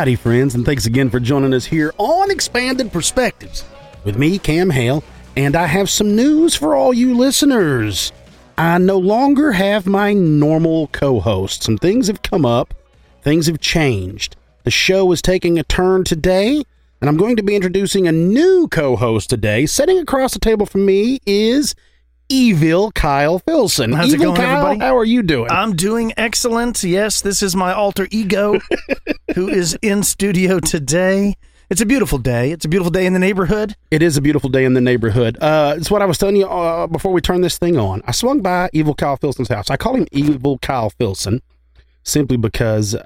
Howdy, friends, and thanks again for joining us here on Expanded Perspectives with me, Cam Hale, and I have some news for all you listeners. I no longer have my normal co-host. Some things have come up. Things have changed. The show is taking a turn today, and I'm going to be introducing a new co-host today. Sitting across the table from me is Evil Kyle Filson. How's it going, Kyle, everybody? how are you doing? I'm doing excellent. Yes, this is my alter ego who is in studio today. It's a beautiful day. It's a beautiful day in the neighborhood. It is a beautiful day in the neighborhood. It's what I was telling you before we turn this thing on. I swung by Evil Kyle Filson's house. I call him Evil Kyle Filson simply because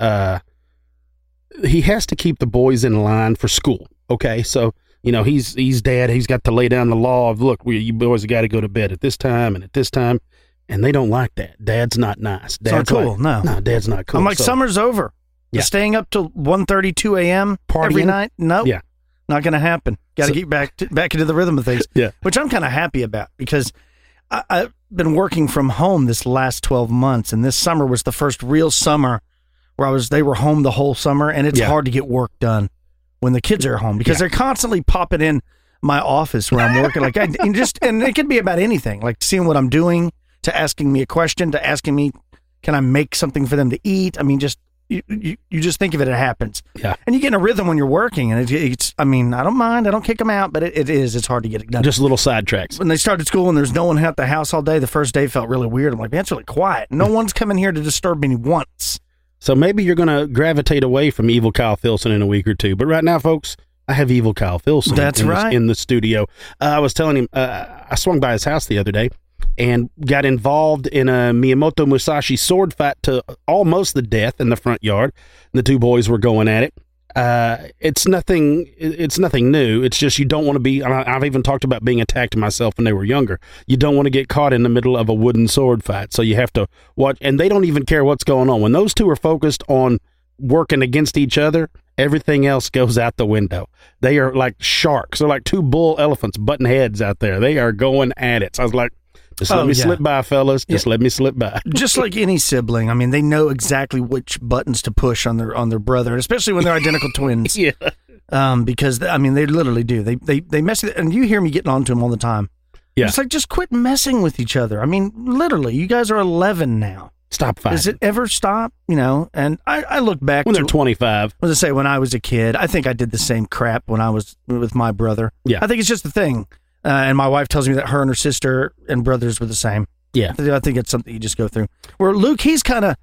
he has to keep the boys in line for school. Okay, so you know he's dad. He's got to lay down the law of look, you boys got to go to bed at this time and at this time, and they don't like that. Dad's not nice. Dad's not cool. No, Dad's not cool. I'm like, summer's over. Yeah. Staying up till 1:30, 2 a.m. every night? Nope. Yeah. Not going to happen. Got to get back into the rhythm of things. Yeah. Which I'm kind of happy about because I've been working from home this last 12 months, and this summer was the first real summer where they were home the whole summer, and it's hard to get work done when the kids are home because they're constantly popping in my office where I'm working. And it could be about anything, like seeing what I'm doing, to asking me a question, to asking me, can I make something for them to eat? I mean, just you just think of it happens. Yeah. And you get in a rhythm when you're working, and it's I mean, I don't mind. I don't kick them out, but it's hard to get it done. Just little sidetracks. When they started school and there's no one at the house all day, the first day felt really weird. I'm like, man, it's really quiet. No one's coming here to disturb me once. So maybe you're going to gravitate away from Evil Kyle Filson in a week or two. But right now, folks, I have Evil Kyle Filson in the studio. I was telling him, I swung by his house the other day and got involved in a Miyamoto Musashi sword fight to almost the death in the front yard. The two boys were going at it. It's nothing new. It's just you don't want to be, I've even talked about being attacked myself when they were younger. You don't want to get caught in the middle of a wooden sword fight. So you have to watch, and they don't even care what's going on. When those two are focused on working against each other, everything else goes out the window. They are like sharks. They're like two bull elephants butting heads out there. They are going at it. So I was like, just let me slip by, fellas. Just let me slip by. Just like any sibling. I mean, they know exactly which buttons to push on their brother, especially when they're identical twins. Yeah. Because I mean, they literally do. They mess with it, and you hear me getting on to them all the time. Yeah. It's like, just quit messing with each other. I mean, literally, you guys are 11 now. Stop fighting. Does it ever stop? You know, and I look back when they're 25. I was to say, when I was a kid, I think I did the same crap when I was with my brother. Yeah. I think it's just the thing. And my wife tells me that her and her sister and brothers were the same. Yeah. I think it's something you just go through. Where Luke, he's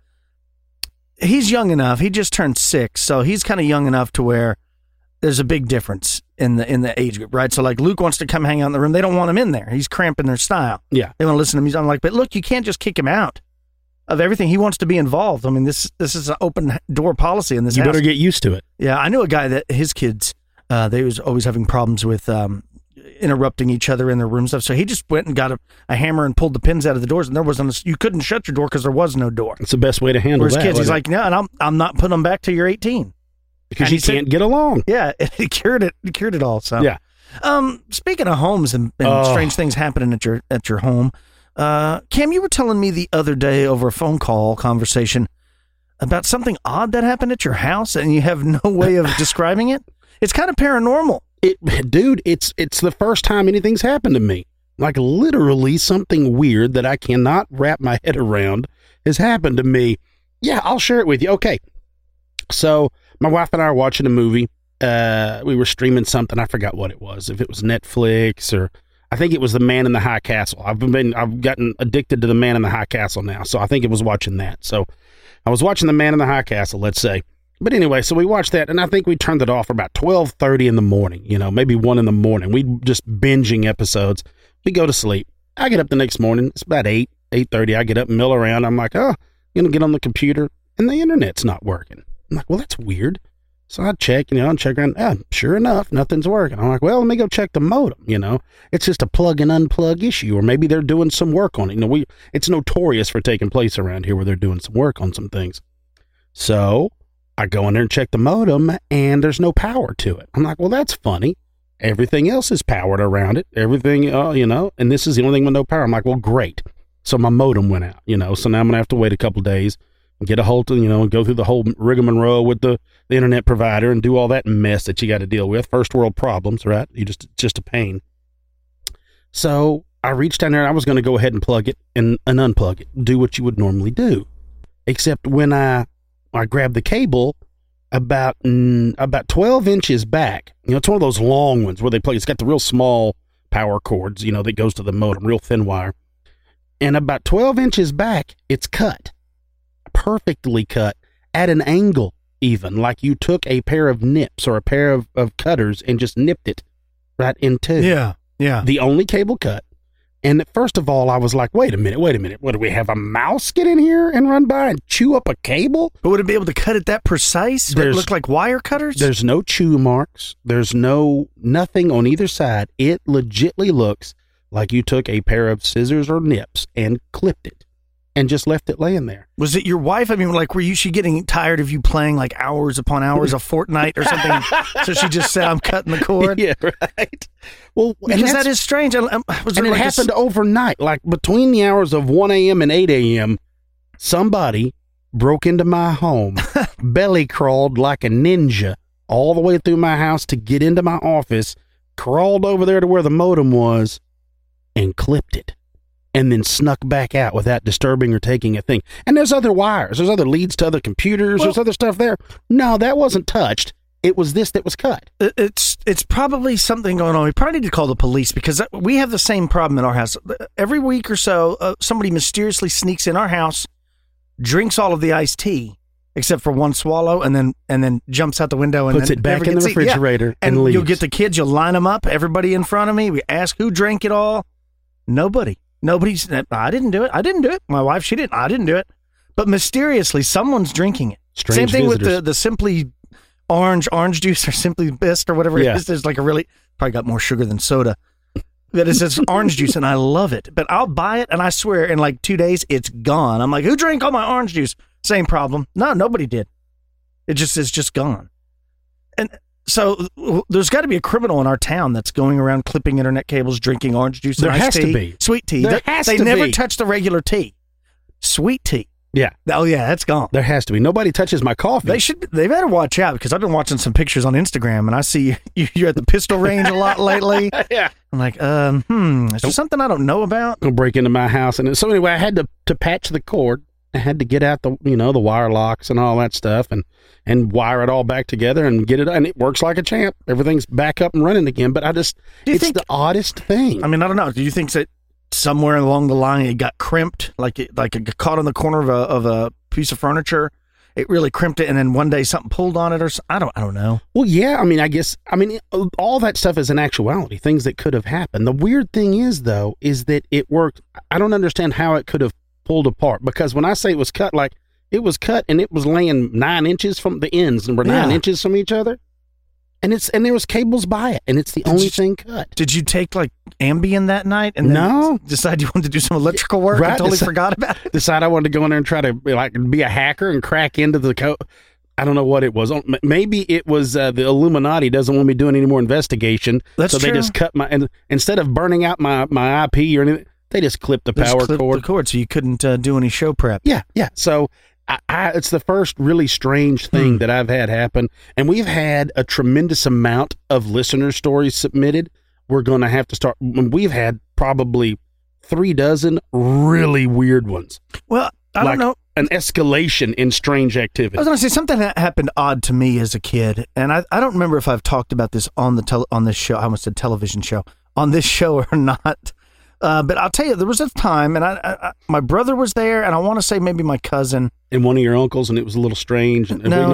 young enough. He just turned 6, so he's kind of young enough to where there's a big difference in the age group, right? So like Luke wants to come hang out in the room. They don't want him in there. He's cramping their style. Yeah. They want to listen to music. I'm like, but look, you can't just kick him out of everything. He wants to be involved. I mean, this is an open door policy in this house. You better get used to it. Yeah. I knew a guy that his kids, they was always having problems with interrupting each other in their room stuff. So he just went and got a hammer and pulled the pins out of the doors, and you couldn't shut your door because there was no door. It's the best way to handle Whereas that. Kids, he's like, no, and I'm not putting them back till you're 18 because you can't get along. Yeah, he cured it. He cured it all. So yeah. Speaking of homes and strange things happening at your home, Cam, you were telling me the other day over a phone call conversation about something odd that happened at your house, and you have no way of describing it. It's kind of paranormal. Dude, it's the first time anything's happened to me. Like literally something weird that I cannot wrap my head around has happened to me. Yeah, I'll share it with you. Okay. So my wife and I are watching a movie. We were streaming something. I forgot what it was. If it was Netflix or I think it was The Man in the High Castle. I've gotten addicted to The Man in the High Castle now. So I think it was watching that. So I was watching The Man in the High Castle, let's say. But anyway, so we watched that, and I think we turned it off about 12:30 in the morning, maybe 1 in the morning. We just binging episodes. We go to sleep. I get up the next morning. It's about 8:30. I get up and mill around. I'm like, I'm going to get on the computer, and the internet's not working. I'm like, well, that's weird. So I check, and check around. Sure enough, nothing's working. I'm like, well, let me go check the modem, It's just a plug and unplug issue, or maybe they're doing some work on it. It's notorious for taking place around here where they're doing some work on some things. So I go in there and check the modem, and there's no power to it. I'm like, well, that's funny. Everything else is powered around it. Everything, and this is the only thing with no power. I'm like, well, great. So my modem went out, so now I'm going to have to wait a couple days get a hold of, and go through the whole rigmarole with the internet provider and do all that mess that you got to deal with. First world problems, right? It's just a pain. So I reached down there and I was going to go ahead and plug it and unplug it, do what you would normally do. Except when I grabbed the cable about 12 inches back, it's one of those long ones where it's got the real small power cords, that goes to the modem, real thin wire. And about 12 inches back, it's cut. Perfectly cut at an angle, even like you took a pair of nips or a pair of cutters and just nipped it right in two. Yeah. The only cable cut. And first of all, I was like, wait a minute. What, do we have a mouse get in here and run by and chew up a cable? But would it be able to cut it that precise? Would it look like wire cutters? There's no chew marks. There's nothing on either side. It legitly looks like you took a pair of scissors or nips and clipped it and just left it laying there. Was it your wife? I mean, were she getting tired of you playing like hours upon hours of Fortnite or something? So she just said, I'm cutting the cord? Yeah, right. Well, because that is strange. It happened overnight, like between the hours of 1 a.m. and 8 a.m., somebody broke into my home, belly crawled like a ninja all the way through my house to get into my office, crawled over there to where the modem was, and clipped it. And then snuck back out without disturbing or taking a thing. And there's other wires. There's other leads to other computers. There's other stuff there. No, that wasn't touched. It was this that was cut. It's probably something going on. We probably need to call the police because we have the same problem in our house. Every week or so, somebody mysteriously sneaks in our house, drinks all of the iced tea, except for one swallow, and then jumps out the window and puts it back in the refrigerator and leaves. You'll get the kids. You'll line them up. Everybody in front of me. We ask who drank it all. Nobody. Nobody's, I didn't do it. My wife, she didn't. I didn't do it. But mysteriously, someone's drinking it. Strange Same thing visitors. with the Simply orange juice or Simply Best or whatever it is. There's like probably got more sugar than soda. But it says orange juice and I love it. But I'll buy it and I swear in like 2 days, it's gone. I'm like, who drank all my orange juice? Same problem. No, nobody did. It's just gone. And so there's got to be a criminal in our town that's going around clipping internet cables, drinking orange juice and iced tea. There has to be. Sweet tea. They never touch the regular tea. Sweet tea. Yeah. Oh, yeah, that's gone. There has to be. Nobody touches my coffee. They better watch out because I've been watching some pictures on Instagram and I see you're at the pistol range a lot lately. Yeah. I'm like, is there something I don't know about? They'll break into my house. So anyway, I had to patch the cord. I had to get out the wire locks and all that stuff and wire it all back together and get it, and it works like a champ. Everything's back up and running again. But it's the oddest thing. I mean, I don't know. Do you think that somewhere along the line it got crimped, like it got caught on the corner of a piece of furniture? It really crimped it, and then one day something pulled on it, or I don't know. Well, yeah. I mean, all that stuff is in actuality things that could have happened. The weird thing is, though, is that it worked. I don't understand how it could have pulled apart, because when I say it was cut, like it was cut and it was laying 9 inches from the ends and were 9 inches from each other, and there was cables by it, and it's the only thing cut. Did you take like Ambien that night and then decide you wanted to do some electrical work? Right, I totally forgot about it. Decide I wanted to go in there and try to be a hacker and crack into the code. I don't know what it was. Maybe it was the Illuminati doesn't want me doing any more investigation. That's so true. They just cut and instead of burning out my IP or anything, they just clipped the power cord. So you couldn't do any show prep. Yeah. So it's the first really strange thing that I've had happen. And we've had a tremendous amount of listener stories submitted. We're going to have to start. We've had probably 36 really weird ones. Well, I don't know. An escalation in strange activity. I was going to say something that happened odd to me as a kid. And I don't remember if I've talked about this on this show. I almost said television show. On this show or not. But I'll tell you, there was a time, and my brother was there, and I want to say maybe my cousin. And one of your uncles, and it was a little strange. And No.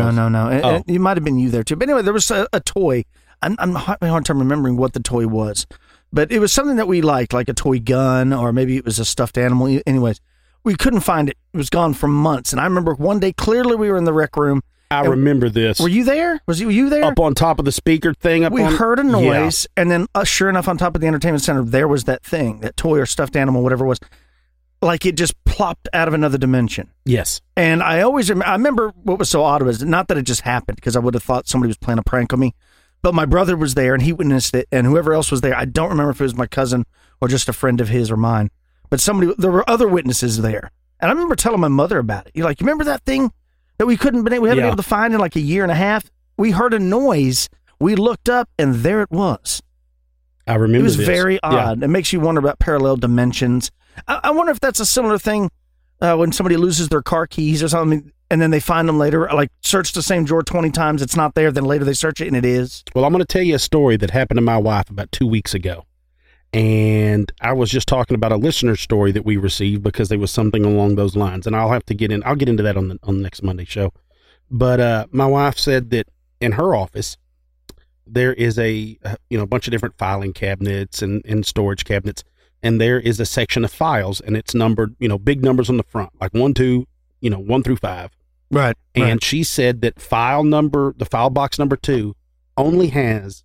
Oh. It might have been you there, too. But anyway, there was a toy. I'm having a hard time remembering what the toy was. But it was something that we liked, like a toy gun, or maybe it was a stuffed animal. Anyways, we couldn't find it. It was gone for months. And I remember one day, clearly we were in the rec room. I remember this. Were you there? Were you there? Up on top of the speaker thing. We heard a noise, and then sure enough, on top of the entertainment center, there was that thing, that toy or stuffed animal, whatever it was. Like it just plopped out of another dimension. Yes. And I always remember what was so odd was not that it just happened, because I would have thought somebody was playing a prank on me, but my brother was there, and he witnessed it, and whoever else was there, I don't remember if it was my cousin or just a friend of his or mine, but there were other witnesses there. And I remember telling my mother about it. You're like, you remember that thing that we haven't been able to find in like a year and a half? We heard a noise. We looked up, and there it was. I remember it was this. very odd. It makes you wonder about parallel dimensions. I wonder if that's a similar thing when somebody loses their car keys or something, and then they find them later, like search the same drawer 20 times, it's not there, then later they search it and it is. Well, I'm going to tell you a story that happened to my wife about 2 weeks ago. And I was just talking about a listener story that we received because there was something along those lines. And I'll get into that on the next Monday show. But my wife said that in her office, there is a bunch of different filing cabinets and storage cabinets. And there is a section of files, and it's numbered, big numbers on the front, like 1, 2, 1 through 5. Right. And she said that the file box number 2 only has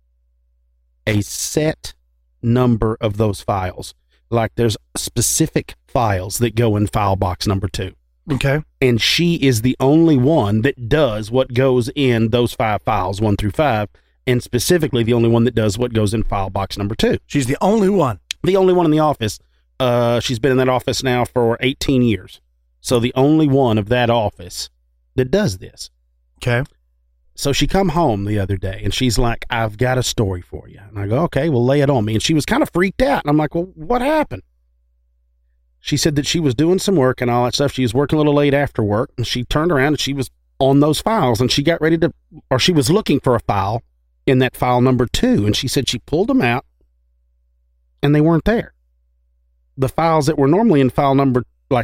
a set number of those files. Like there's specific files that go in file box number 2. Okay. And she is the only one that does what goes in those 5 files, 1 through 5, and specifically the only one that does what goes in file box number 2. She's the only one. The only one in the office. She's been in that office now for 18 years. So the only one of that office that does this. Okay. So she come home the other day and she's like, I've got a story for you. And I go, okay, well, lay it on me. And she was kind of freaked out. And I'm like, well, what happened? She said that she was doing some work and all that stuff. She was working a little late after work, and she turned around and she was on those files, and she got ready to, or she was looking for a file in that file number 2. And she said she pulled them out and they weren't there. The files that were normally in file number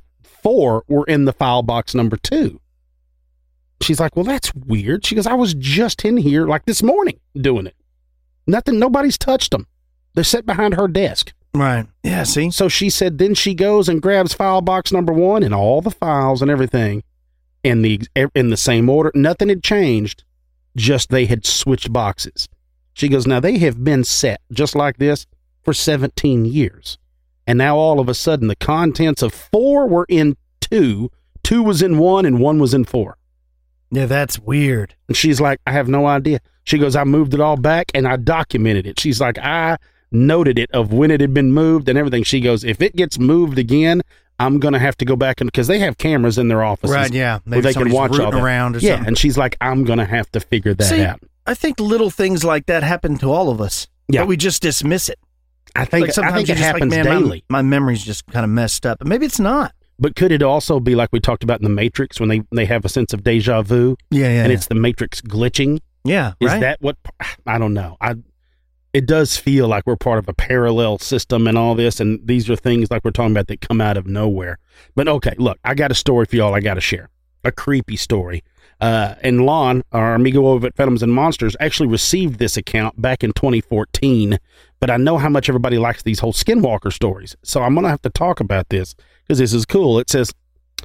4 were in the file box number 2. She's like, well, that's weird. She goes, I was just in here like this morning doing it. Nobody's touched them. They're set behind her desk. Right. Yeah, see? So she said, then she goes and grabs file box number 1 and all the files and everything in the same order. Nothing had changed, just they had switched boxes. She goes, now they have been set just like this for 17 years. And now all of a sudden the contents of 4 were in 2, 2 was in 1, and 1 was in 4. Yeah, that's weird. And she's like, I have no idea. She goes, I moved it all back and I documented it. She's like, I noted it of when it had been moved and everything. She goes, if it gets moved again, I'm going to have to go back because they have cameras in their offices. Right, yeah. Where they can watch all that. Around or yeah, something. and she's like, I'm going to have to figure that out. I think little things like that happen to all of us. Yeah. But we just dismiss it. I think it happens daily. My memory's just kind of messed up. Maybe it's not. But could it also be like we talked about in The Matrix when they have a sense of deja vu? Yeah. And it's the Matrix glitching? Yeah, Is that what? I don't know. It does feel like we're part of a parallel system and all this, and these are things like we're talking about that come out of nowhere. But okay, look, I got a story for y'all I got to share. A creepy story. And Lon, our amigo over at Phantoms and Monsters, actually received this account back in 2014, but I know how much everybody likes these whole Skinwalker stories, so I'm going to have to talk about this because this is cool. It says,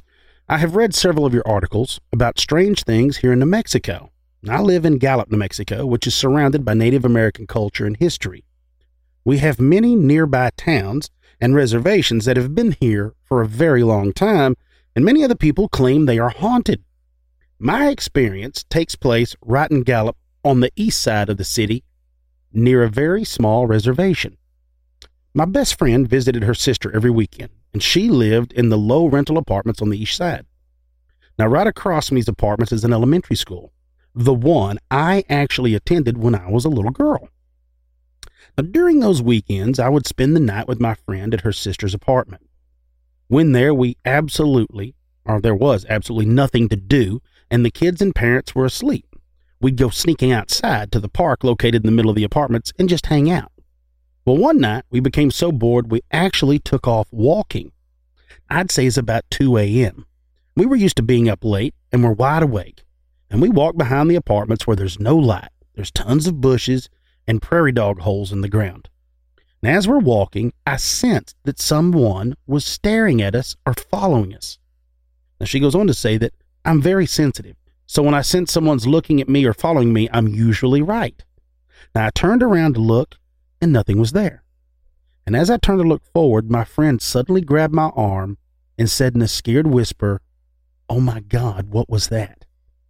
I have read several of your articles about strange things here in New Mexico. I live in Gallup, New Mexico, which is surrounded by Native American culture and history. We have many nearby towns and reservations that have been here for a very long time, and many other people claim they are haunted. My experience takes place right in Gallup on the east side of the city, near a very small reservation. My best friend visited her sister every weekend, and she lived in the low rental apartments on the east side. Now, right across from these apartments is an elementary school, the one I actually attended when I was a little girl. Now, during those weekends, I would spend the night with my friend at her sister's apartment. When there was absolutely nothing to do, and the kids and parents were asleep. We'd go sneaking outside to the park located in the middle of the apartments and just hang out. Well, one night we became so bored we actually took off walking. I'd say it's about 2 a.m. We were used to being up late and were wide awake, and we walked behind the apartments where there's no light. There's tons of bushes and prairie dog holes in the ground. And as we're walking, I sensed that someone was staring at us or following us. Now, she goes on to say that I'm very sensitive, so when I sense someone's looking at me or following me, I'm usually right. Now, I turned around to look, and nothing was there. And as I turned to look forward, my friend suddenly grabbed my arm and said in a scared whisper, "Oh my God, what was that?"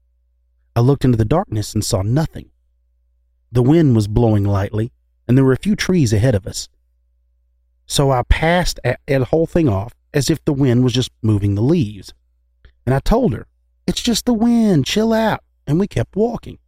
I looked into the darkness and saw nothing. The wind was blowing lightly, and there were a few trees ahead of us. So I passed the whole thing off as if the wind was just moving the leaves. And I told her, "It's just the wind, chill out," and we kept walking.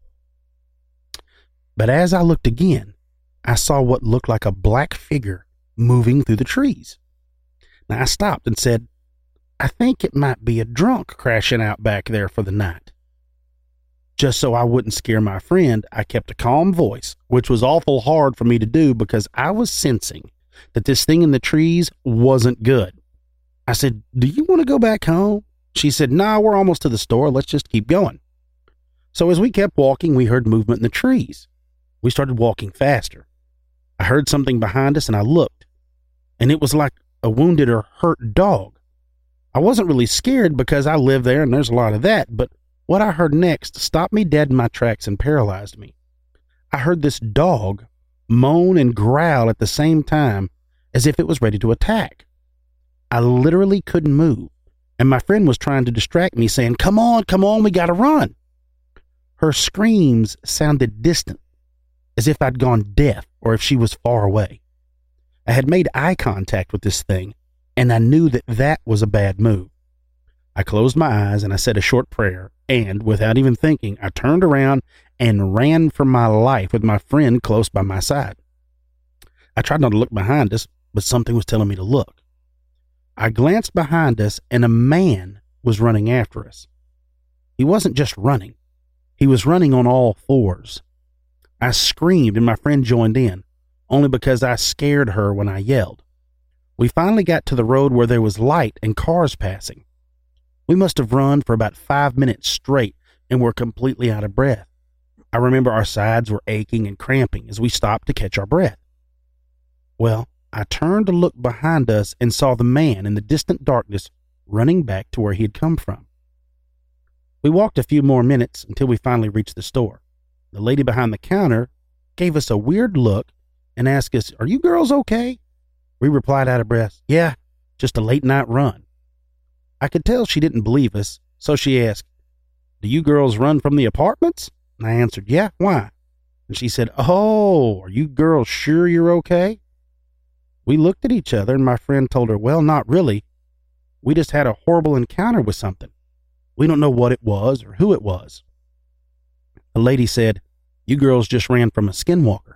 But as I looked again, I saw what looked like a black figure moving through the trees. Now I stopped and said, "I think it might be a drunk crashing out back there for the night." Just so I wouldn't scare my friend, I kept a calm voice, which was awful hard for me to do because I was sensing that this thing in the trees wasn't good. I said, "Do you want to go back home?" She said, "Nah, we're almost to the store. Let's just keep going." So as we kept walking, we heard movement in the trees. We started walking faster. I heard something behind us and I looked, and it was like a wounded or hurt dog. I wasn't really scared because I live there and there's a lot of that, but what I heard next stopped me dead in my tracks and paralyzed me. I heard this dog moan and growl at the same time as if it was ready to attack. I literally couldn't move, and my friend was trying to distract me, saying, come on, we gotta run." Her screams sounded distant, as if I'd gone deaf or if she was far away. I had made eye contact with this thing, and I knew that that was a bad move. I closed my eyes and I said a short prayer, and without even thinking, I turned around and ran for my life with my friend close by my side. I tried not to look behind us, but something was telling me to look. I glanced behind us, and a man was running after us. He wasn't just running. He was running on all fours. I screamed, and my friend joined in, only because I scared her when I yelled. We finally got to the road where there was light and cars passing. We must have run for about 5 minutes straight and were completely out of breath. I remember our sides were aching and cramping as we stopped to catch our breath. Well, I turned to look behind us and saw the man in the distant darkness running back to where he had come from. We walked a few more minutes until we finally reached the store. The lady behind the counter gave us a weird look and asked us, "Are you girls okay?" We replied out of breath, "Yeah, just a late night run." I could tell she didn't believe us, so she asked, "Do you girls run from the apartments?" And I answered, "Yeah, why?" And she said, "Oh, are you girls sure you're okay?" We looked at each other, and my friend told her, "Well, not really. We just had a horrible encounter with something. We don't know what it was or who it was." The lady said, "You girls just ran from a skinwalker.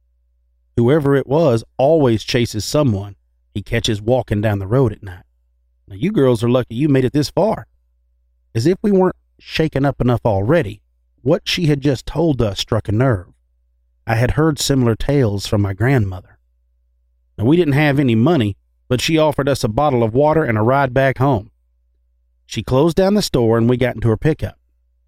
Whoever it was always chases someone he catches walking down the road at night. Now, you girls are lucky you made it this far." As if we weren't shaken up enough already, what she had just told us struck a nerve. I had heard similar tales from my grandmother. Now, we didn't have any money, but she offered us a bottle of water and a ride back home. She closed down the store and we got into her pickup.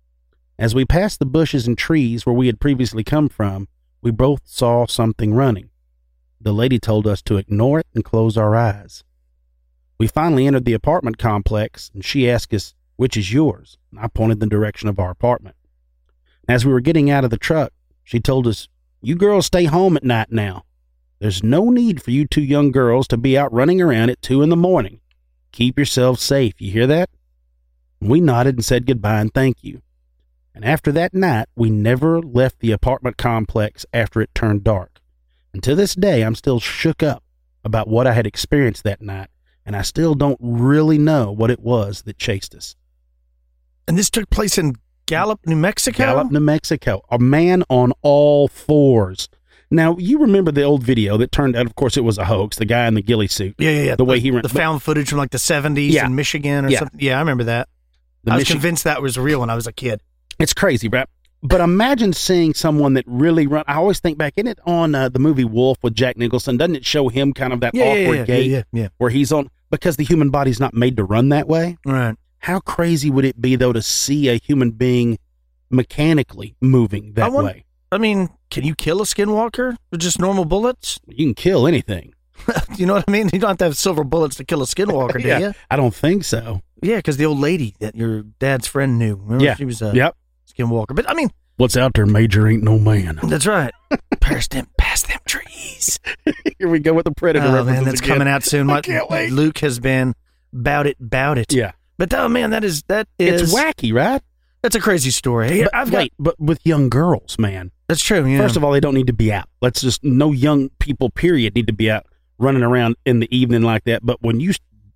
As we passed the bushes and trees where we had previously come from, we both saw something running. The lady told us to ignore it and close our eyes. We finally entered the apartment complex, and she asked us, "Which is yours?" And I pointed the direction of our apartment. As we were getting out of the truck, she told us, "You girls stay home at night now. There's no need for you two young girls to be out running around at 2 a.m. Keep yourselves safe, you hear that?" And we nodded and said goodbye and thank you. And after that night, we never left the apartment complex after it turned dark. And to this day, I'm still shook up about what I had experienced that night, and I still don't really know what it was that chased us. And this took place in Gallup, New Mexico? Gallup, New Mexico. A man on all fours. Now, you remember the old video that turned out, of course, it was a hoax, the guy in the ghillie suit. Yeah. The way he ran. The found footage from like the 70s in Michigan or something. Yeah, I remember that. I was convinced that was real when I was a kid. It's crazy, right? But imagine seeing someone that really run. I always think back, isn't it on the movie Wolf with Jack Nicholson? Doesn't it show him kind of that awkward gait where he's on, because the human body's not made to run that way? Right. How crazy would it be, though, to see a human being mechanically moving that way? I mean, can you kill a skinwalker with just normal bullets? You can kill anything. You know what I mean? You don't have to have silver bullets to kill a skinwalker, do you? I don't think so. Yeah, because the old lady that your dad's friend knew. Remember? She was a skinwalker. But, I mean... What's out there, Major, ain't no man. That's right. Past them trees. Here we go with the Predator references. Oh, man, that's again. Coming out soon. I can't wait. Luke has been bout it. Yeah. But, oh, man, that is... It's wacky, right? That's a crazy story. But with young girls, man. That's true, yeah. First of all, they don't need to be out. No young people, period, need to be out running around in the evening like that. But when you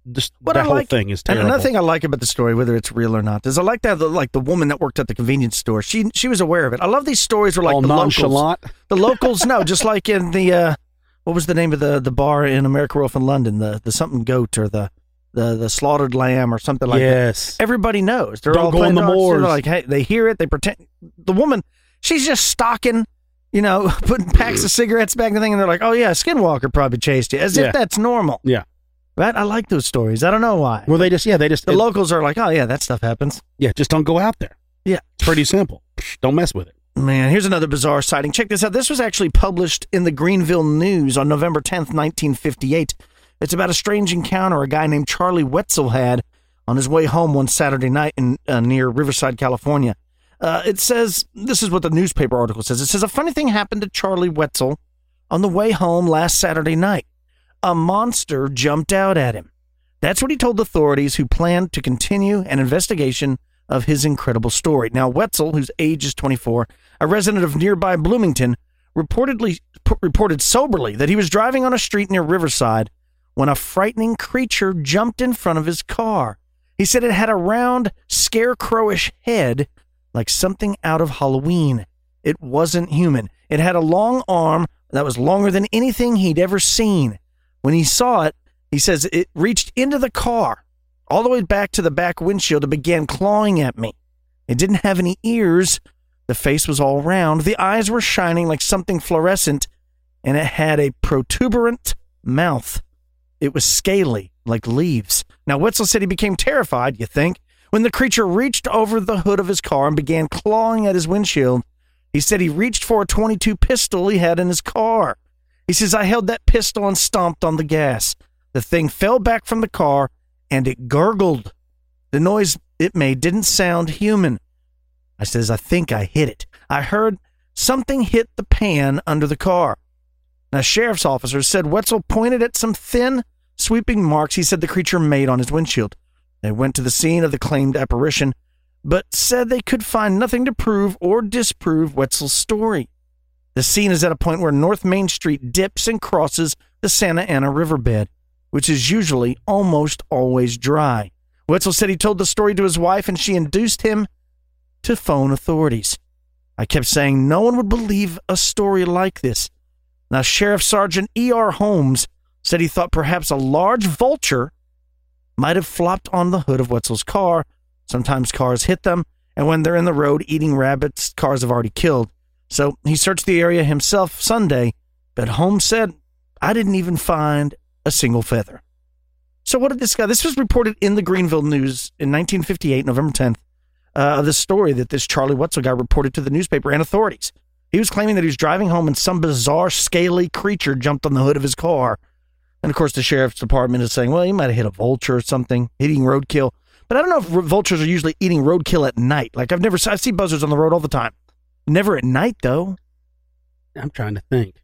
that whole thing is terrible. And another thing I like about the story, whether it's real or not, is I like that the woman that worked at the convenience store. She was aware of it. I love these stories where like all the nonchalant. The locals, no, just like in the what was the name of the bar in America Wolf in London, the something goat or the slaughtered lamb or something like that. Yes, everybody knows. They're Don't all go in the moors. They're like, hey, they hear it. They pretend. The woman, she's just stalking. Putting packs of cigarettes back in the thing, and they're like, oh, yeah, Skinwalker probably chased you, as if that's normal. Yeah. Right? I like those stories. I don't know why. Well, the locals are like, oh, yeah, that stuff happens. Yeah, just don't go out there. Yeah. It's pretty simple. Don't mess with it. Man, here's another bizarre sighting. Check this out. This was actually published in the Greenville News on November 10th, 1958. It's about a strange encounter a guy named Charlie Wetzel had on his way home one Saturday night near Riverside, California. It says, this is what the newspaper article says. It says, a funny thing happened to Charlie Wetzel on the way home last Saturday night. A monster jumped out at him. That's what he told authorities, who planned to continue an investigation of his incredible story. Now, Wetzel, whose age is 24, a resident of nearby Bloomington, reported soberly that he was driving on a street near Riverside when a frightening creature jumped in front of his car. He said it had a round, scarecrowish head like something out of Halloween. It wasn't human. It had a long arm that was longer than anything he'd ever seen. When he saw it, he says it reached into the car, all the way back to the back windshield, and began clawing at me. It didn't have any ears. The face was all round. The eyes were shining like something fluorescent, and it had a protuberant mouth. It was scaly, like leaves. Now, Wetzel said he became terrified, you think, when the creature reached over the hood of his car and began clawing at his windshield. He said he reached for a .22 pistol he had in his car. He says, I held that pistol and stomped on the gas. The thing fell back from the car, and it gurgled. The noise it made didn't sound human. I says, I think I hit it. I heard something hit the pan under the car. Now, sheriff's officers said Wetzel pointed at some thin, sweeping marks he said the creature made on his windshield. They went to the scene of the claimed apparition, but said they could find nothing to prove or disprove Wetzel's story. The scene is at a point where North Main Street dips and crosses the Santa Ana riverbed, which is usually almost always dry. Wetzel said he told the story to his wife, and she induced him to phone authorities. I kept saying no one would believe a story like this. Now, Sheriff Sergeant E.R. Holmes said he thought perhaps a large vulture might have flopped on the hood of Wetzel's car. Sometimes cars hit them, and when they're in the road eating rabbits, cars have already killed. So he searched the area himself Sunday, but Holmes said, I didn't even find a single feather. So what did this guy... This was reported in the Greenville News in 1958, November 10th, the story that this Charlie Wetzel guy reported to the newspaper and authorities. He was claiming that he was driving home and some bizarre, scaly creature jumped on the hood of his car. And, of course, the sheriff's department is saying, well, he might have hit a vulture or something, eating roadkill. But I don't know if vultures are usually eating roadkill at night. Like, I see buzzards on the road all the time. Never at night, though. I'm trying to think.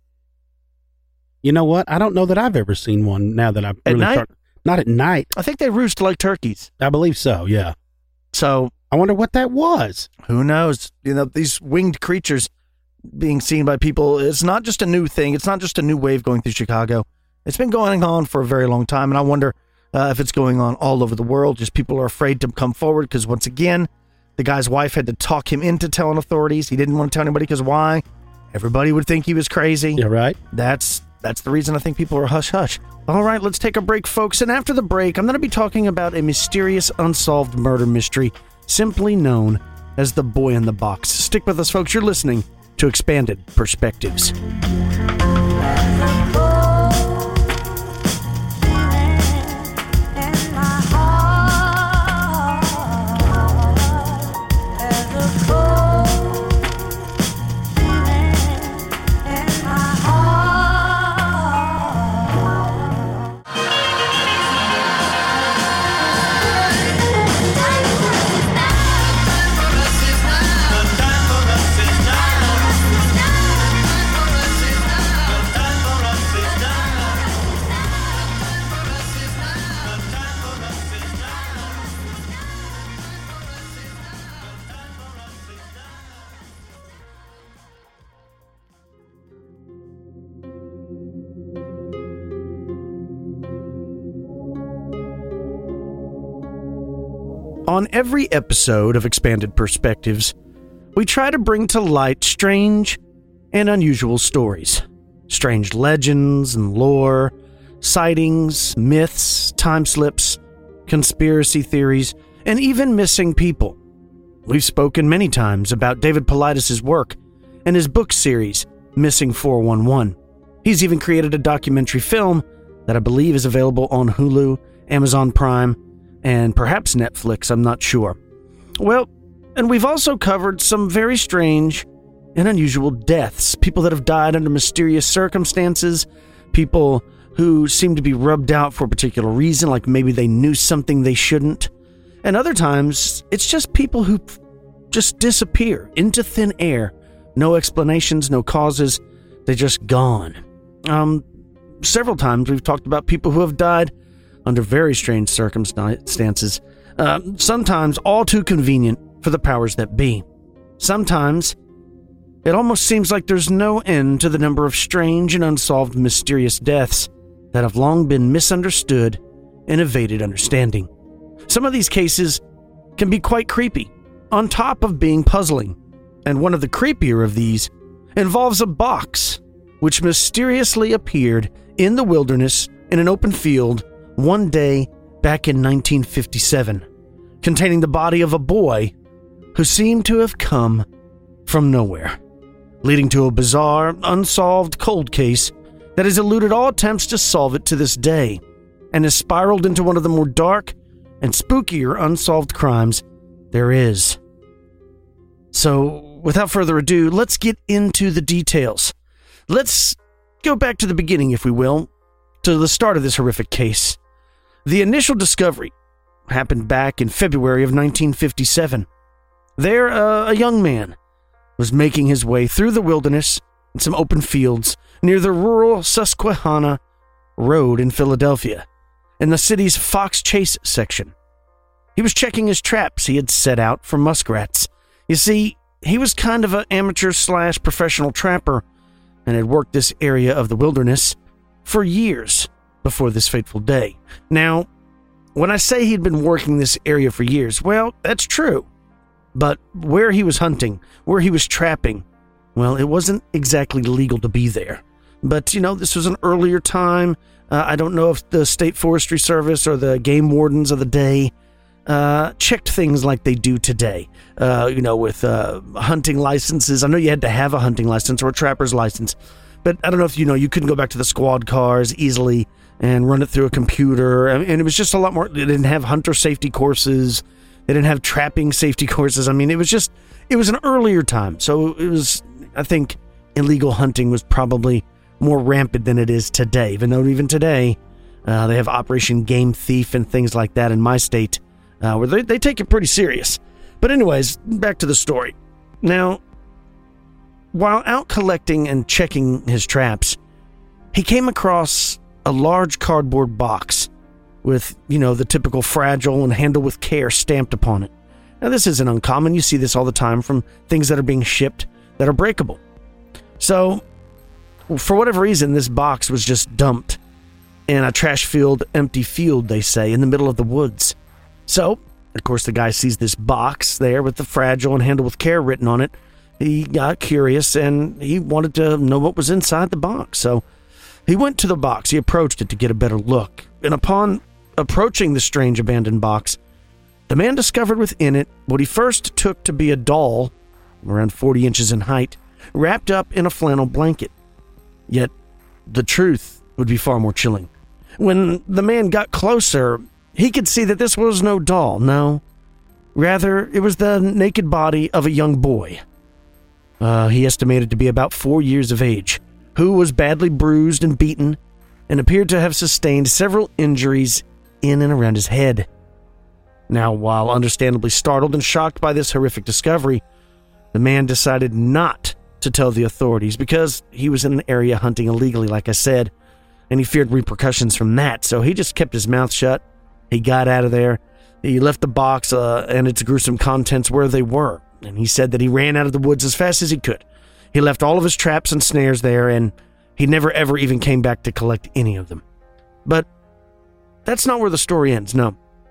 You know what? I don't know that I've ever seen one now that I've really started. Not at night. I think they roost like turkeys. I believe so, yeah. So I wonder what that was. Who knows? These winged creatures being seen by people, it's not just a new thing. It's not just a new wave going through Chicago. It's been going on for a very long time, and I wonder if it's going on all over the world. Just people are afraid to come forward because, once again, the guy's wife had to talk him into telling authorities. He didn't want to tell anybody because why? Everybody would think he was crazy. Yeah, right. That's the reason I think people are hush-hush. All right, let's take a break, folks. And after the break, I'm going to be talking about a mysterious unsolved murder mystery simply known as the Boy in the Box. Stick with us, folks. You're listening to Expanded Perspectives. On every episode of Expanded Perspectives, we try to bring to light strange and unusual stories. Strange legends and lore, sightings, myths, time slips, conspiracy theories, and even missing people. We've spoken many times about David Paulides' work and his book series, Missing 411. He's even created a documentary film that I believe is available on Hulu, Amazon Prime, and perhaps Netflix, I'm not sure. Well, and we've also covered some very strange and unusual deaths, people that have died under mysterious circumstances, people who seem to be rubbed out for a particular reason, like maybe they knew something they shouldn't. And other times, it's just people who just disappear into thin air. No explanations, no causes, they're just gone. Several times we've talked about people who have died under very strange circumstances, sometimes all too convenient for the powers that be. Sometimes it almost seems like there's no end to the number of strange and unsolved mysterious deaths that have long been misunderstood and evaded understanding. Some of these cases can be quite creepy, on top of being puzzling, and one of the creepier of these involves a box which mysteriously appeared in the wilderness in an open field one day back in 1957, containing the body of a boy who seemed to have come from nowhere, leading to a bizarre, unsolved cold case that has eluded all attempts to solve it to this day, and has spiraled into one of the more dark and spookier unsolved crimes there is. So, without further ado, let's get into the details. Let's go back to the beginning, if we will, to the start of this horrific case. The initial discovery happened back in February of 1957. There, a young man was making his way through the wilderness in some open fields near the rural Susquehanna Road in Philadelphia, in the city's Fox Chase section. He was checking his traps he had set out for muskrats. You see, he was kind of an amateur/professional trapper and had worked this area of the wilderness for years before this fateful day. Now, when I say he'd been working this area for years, well, that's true. But where he was hunting, where he was trapping, well, it wasn't exactly legal to be there. But, this was an earlier time. I don't know if the State Forestry Service or the game wardens of the day checked things like they do today, with hunting licenses. I know you had to have a hunting license or a trapper's license, but I don't know if you couldn't go back to the squad cars easily and run it through a computer. And it was just a lot more. They didn't have hunter safety courses. They didn't have trapping safety courses. I mean, it was an earlier time. So I think illegal hunting was probably more rampant than it is today, even though even today they have Operation Game Thief and things like that in my state, where they take it pretty serious. But anyways, back to the story. Now, while out collecting and checking his traps, he came across a large cardboard box with, the typical fragile and handle with care stamped upon it. Now, this isn't uncommon. You see this all the time from things that are being shipped that are breakable. So, for whatever reason, this box was just dumped in a trash-filled, empty field, they say, in the middle of the woods. So, of course, the guy sees this box there with the fragile and handle with care written on it. He got curious, and he wanted to know what was inside the box. So, he went to the box. He approached it to get a better look. And upon approaching the strange abandoned box, the man discovered within it what he first took to be a doll, around 40 inches in height, wrapped up in a flannel blanket. Yet, the truth would be far more chilling. When the man got closer, he could see that this was no doll, no. Rather, it was the naked body of a young boy. He estimated to be about 4 years of age, who was badly bruised and beaten, and appeared to have sustained several injuries in and around his head. Now, while understandably startled and shocked by this horrific discovery, the man decided not to tell the authorities because he was in an area hunting illegally, like I said, and he feared repercussions from that, so he just kept his mouth shut. He got out of there. He left the box and its gruesome contents where they were, and he said that he ran out of the woods as fast as he could. He left all of his traps and snares there, and he never ever even came back to collect any of them. But that's not where the story ends, no.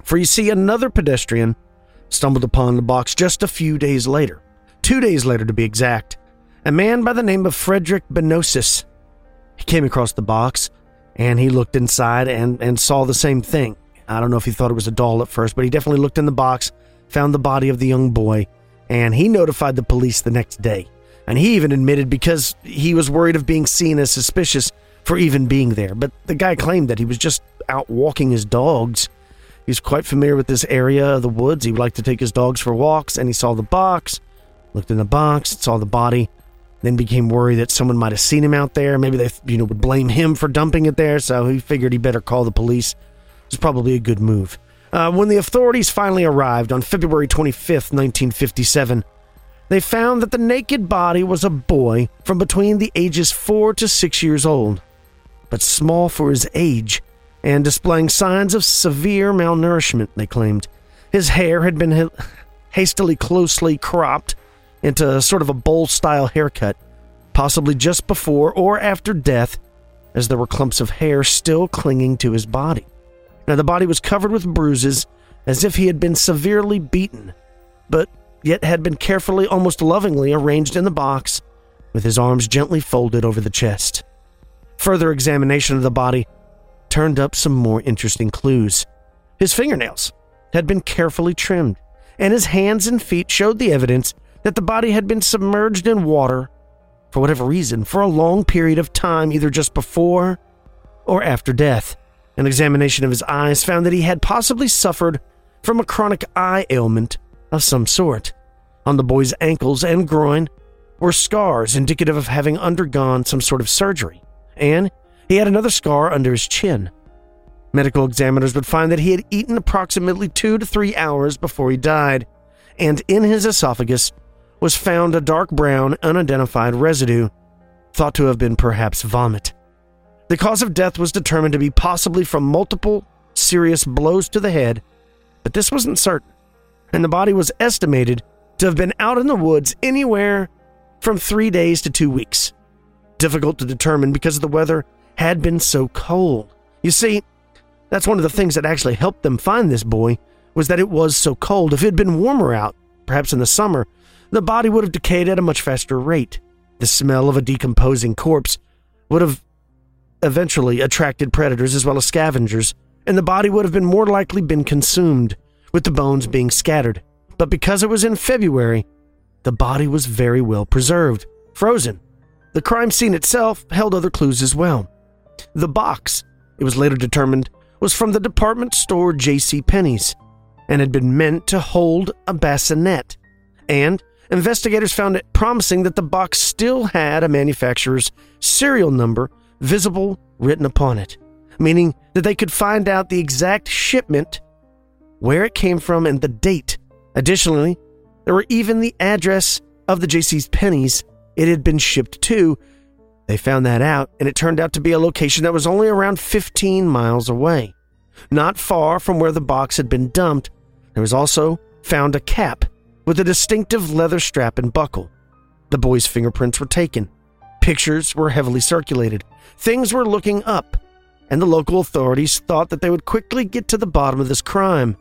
For you see, another pedestrian stumbled upon the box just a few days later. 2 days later, to be exact. A man by the name of Frederick Benosis. He came across the box, and he looked inside and saw the same thing. I don't know if he thought it was a doll at first, but he definitely looked in the box, found the body of the young boy, and he notified the police the next day. And he even admitted because he was worried of being seen as suspicious for even being there. But the guy claimed that he was just out walking his dogs. He was quite familiar with this area of the woods. He would like to take his dogs for walks, and he saw the box, looked in the box, saw the body, then became worried that someone might have seen him out there. Maybe they would blame him for dumping it there, so he figured he better call the police. It was probably a good move. When the authorities finally arrived on February 25th, 1957, they found that the naked body was a boy from between the ages 4 to 6 years old, but small for his age and displaying signs of severe malnourishment, they claimed. His hair had been hastily closely cropped into sort of a bowl-style haircut, possibly just before or after death, as there were clumps of hair still clinging to his body. Now, the body was covered with bruises, as if he had been severely beaten, but yet had been carefully, almost lovingly arranged in the box, with his arms gently folded over the chest. Further examination of the body turned up some more interesting clues. His fingernails had been carefully trimmed, and his hands and feet showed the evidence that the body had been submerged in water, for whatever reason, for a long period of time, either just before or after death. An examination of his eyes found that he had possibly suffered from a chronic eye ailment of some sort. On the boy's ankles and groin were scars indicative of having undergone some sort of surgery, and he had another scar under his chin. Medical examiners would find that he had eaten approximately 2 to 3 hours before he died, and in his esophagus was found a dark brown, unidentified residue, thought to have been perhaps vomit. The cause of death was determined to be possibly from multiple serious blows to the head, but this wasn't certain, and the body was estimated to have been out in the woods anywhere from 3 days to 2 weeks. Difficult to determine because the weather had been so cold. You see, that's one of the things that actually helped them find this boy, was that it was so cold. If it had been warmer out, perhaps in the summer, the body would have decayed at a much faster rate. The smell of a decomposing corpse would have eventually attracted predators as well as scavengers, and the body would have been more likely been consumed, with the bones being scattered. But because it was in February, the body was very well preserved, frozen. The crime scene itself held other clues as well. The box, it was later determined, was from the department store J.C. Penney's, and had been meant to hold a bassinet, and investigators found it promising that the box still had a manufacturer's serial number visible written upon it, meaning that they could find out the exact shipment, where it came from, and the date. Additionally, there were even the address of the J.C. Penney's it had been shipped to. They found that out, and it turned out to be a location that was only around 15 miles away. Not far from where the box had been dumped, there was also found a cap with a distinctive leather strap and buckle. The boy's fingerprints were taken. Pictures were heavily circulated. Things were looking up, and the local authorities thought that they would quickly get to the bottom of this crime.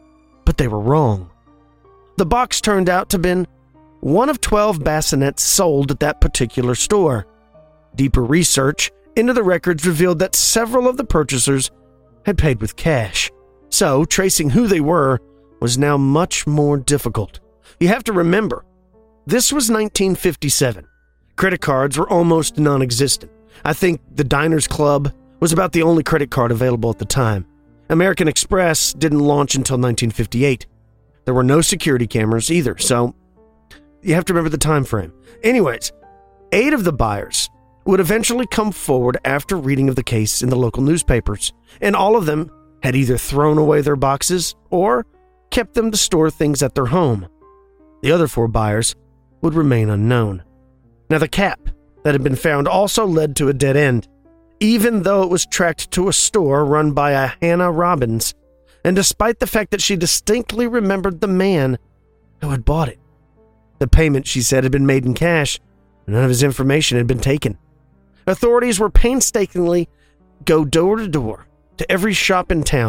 But they were wrong. The box turned out to have been one of 12 bassinets sold at that particular store. Deeper research into the records revealed that several of the purchasers had paid with cash, so tracing who they were was now much more difficult. You have to remember, this was 1957. Credit cards were almost non-existent. I think the Diners Club was about the only credit card available at the time. American Express didn't launch until 1958. There were no security cameras either, so you have to remember the time frame. Anyways, 8 of the buyers would eventually come forward after reading of the case in the local newspapers, and all of them had either thrown away their boxes or kept them to store things at their home. The other 4 buyers would remain unknown. Now, the cap that had been found also led to a dead end, even though it was tracked to a store run by a Hannah Robbins, and despite the fact that she distinctly remembered the man who had bought it. The payment, she said, had been made in cash, and none of his information had been taken. Authorities were painstakingly go door to door to every shop in town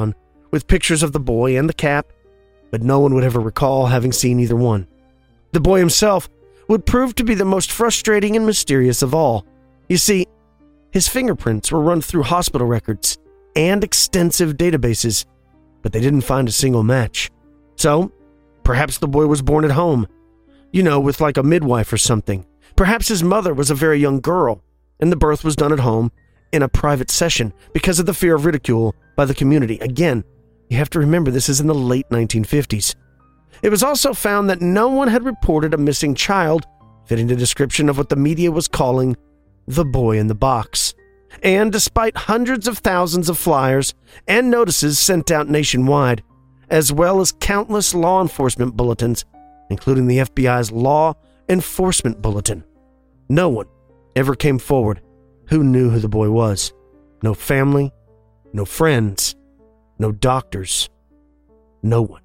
with pictures of the boy and the cap, but no one would ever recall having seen either one. The boy himself would prove to be the most frustrating and mysterious of all. You see, his fingerprints were run through hospital records and extensive databases, but they didn't find a single match. So, perhaps the boy was born at home, with like a midwife or something. Perhaps his mother was a very young girl, and the birth was done at home in a private session because of the fear of ridicule by the community. Again, you have to remember this is in the late 1950s. It was also found that no one had reported a missing child, fitting the description of what the media was calling the boy in the box. And despite hundreds of thousands of flyers and notices sent out nationwide, as well as countless law enforcement bulletins, including the FBI's Law Enforcement Bulletin, no one ever came forward who knew who the boy was. No family, no friends, no doctors, no one.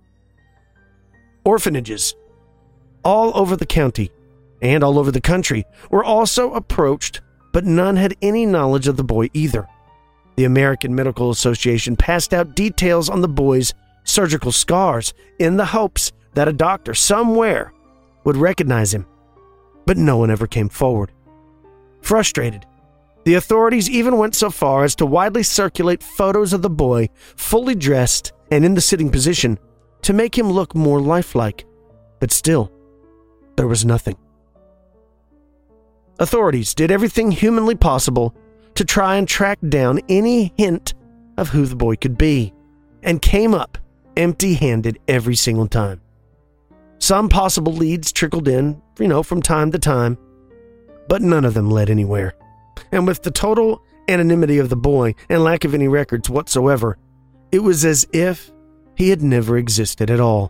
Orphanages all over the county and all over the country were also approached, but none had any knowledge of the boy either. The American Medical Association passed out details on the boy's surgical scars in the hopes that a doctor somewhere would recognize him, but no one ever came forward. Frustrated, the authorities even went so far as to widely circulate photos of the boy fully dressed and in the sitting position to make him look more lifelike, but still, there was nothing. Authorities did everything humanly possible to try and track down any hint of who the boy could be, and came up empty-handed every single time. Some possible leads trickled in, from time to time, but none of them led anywhere. And with the total anonymity of the boy and lack of any records whatsoever, it was as if he had never existed at all.